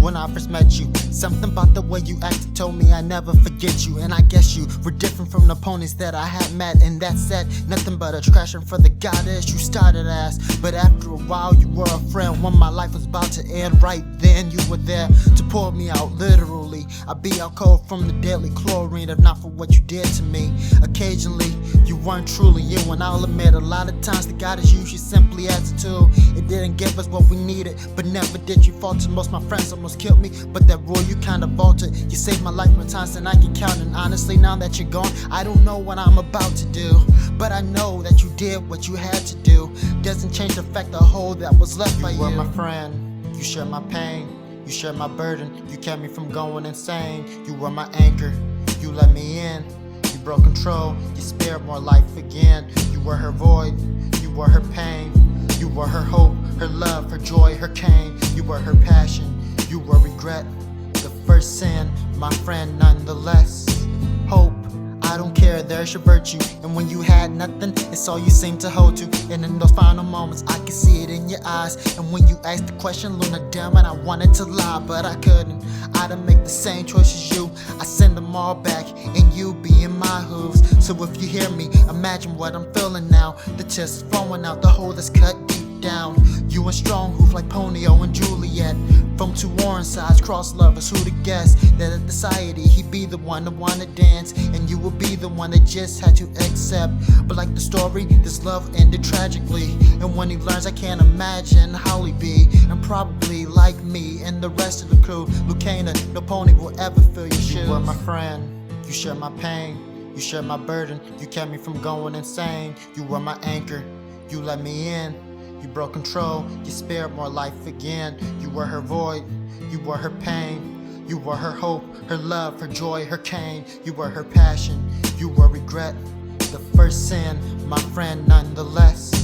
when I first met you. Something about the way you acted told me I never forget you. And I guess you were different from the ponies that I had met. And that said, nothing but a trashing for the goddess you started as. But after a while you were a friend. When my life was about to end, right then you were there to pour me out, literally. I'd be out cold from the deadly chlorine if not for what you did to me. Occasionally you weren't truly you, and I'll admit a lot of times the goddess used you simply as a tool. It didn't give us what we needed, but never did you falter. Most my friends almost killed me, but that rule you kinda vaulted. You saved my life more times than I can count, and honestly now that you're gone, I don't know what I'm about to do. But I know that you did what you had to do. Doesn't change the fact the hole that was left by you. You were my friend, you shared my pain, you shared my burden, you kept me from going insane. You were my anchor, you let me in. You broke control, you spared more life again. You were her void, you were her pain. You were her hope, her love, her joy, her cane. You were her passion, you were regret. The first sin, my friend, nonetheless. Hope, I don't care, there's your virtue. And when you had nothing, it's all you seem to hold to. And in those final moments, I could see it in your eyes. And when you asked the question, Luna, damn it, I wanted to lie, but I couldn't. I didn't make the same choice as you. I send them all back, and you be in my hooves. So if you hear me, imagine what I'm feeling now. The tears flowing out, the hole that's cut deep down. You a strong hoof like Ponyo and Juliet. From two orange sides, cross lovers, who to guess that in society he'd be the one to wanna dance, and you would be the one that just had to accept. But like the story, this love ended tragically, and when he learns, I can't imagine how he'd be. And probably like me and the rest of the crew, Lucana, no pony will ever fill your shoes. You were my friend, you shared my pain, you shared my burden, you kept me from going insane. You were my anchor, you let me in. You broke control, you spared more life again. You were her void, you were her pain. You were her hope, her love, her joy, her cane. You were her passion, you were regret. The first sin, my friend, nonetheless.